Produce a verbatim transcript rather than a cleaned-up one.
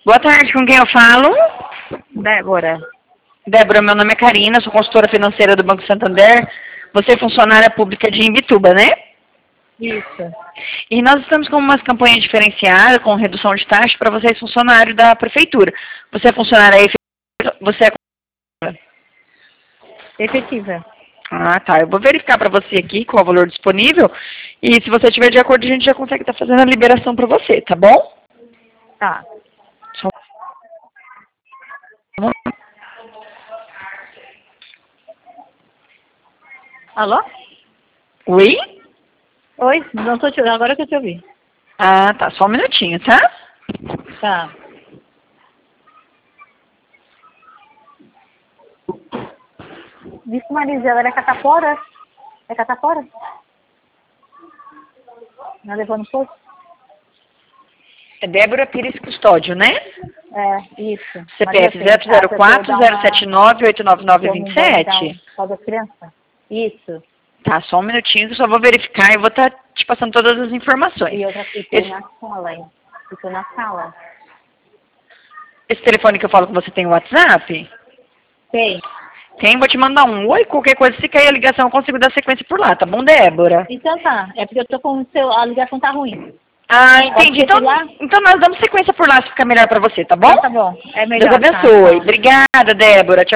Boa tarde, com quem eu falo? Débora. Débora, meu nome é Karina, sou consultora financeira do Banco Santander. Você é funcionária pública de Imbituba, né? Isso. E nós estamos com uma campanha diferenciada, com redução de taxa para vocês funcionários da prefeitura. Você é funcionária efetiva? Você é... Efetiva. Ah, tá. Eu vou verificar para você aqui qual é o valor disponível. E se você estiver de acordo, a gente já consegue estar fazendo a liberação para você, tá bom? Tá. Só um momento. Alô? Oi? Oi, não tô te ouvindo. Agora que eu te ouvi. Ah, tá. Só um minutinho, tá? Tá. Vixe, Marisa, ela era catapora? É catapora? Não levou no posto? É Débora Pires Custódio, né? É, isso. C P F zero zero quatro zero sete nove oito nove nove dois sete. Só da criança? Isso. Tá, só um minutinho que eu só vou verificar e vou estar te passando todas as informações. E outra e Esse, na sala, hein? Ficou na sala. esse telefone que eu falo com você tem WhatsApp? Tem. Tem, vou te mandar um oi, qualquer coisa, se cair a ligação eu consigo dar sequência por lá, tá bom, Débora? Então tá. É porque eu tô com o seu... A ligação tá ruim. Ah, entendi. Então, lá? então nós damos sequência por lá se ficar melhor pra você, tá bom? Então tá bom. É melhor. Deus abençoe. Tá, tá. Obrigada, Débora. Tchau.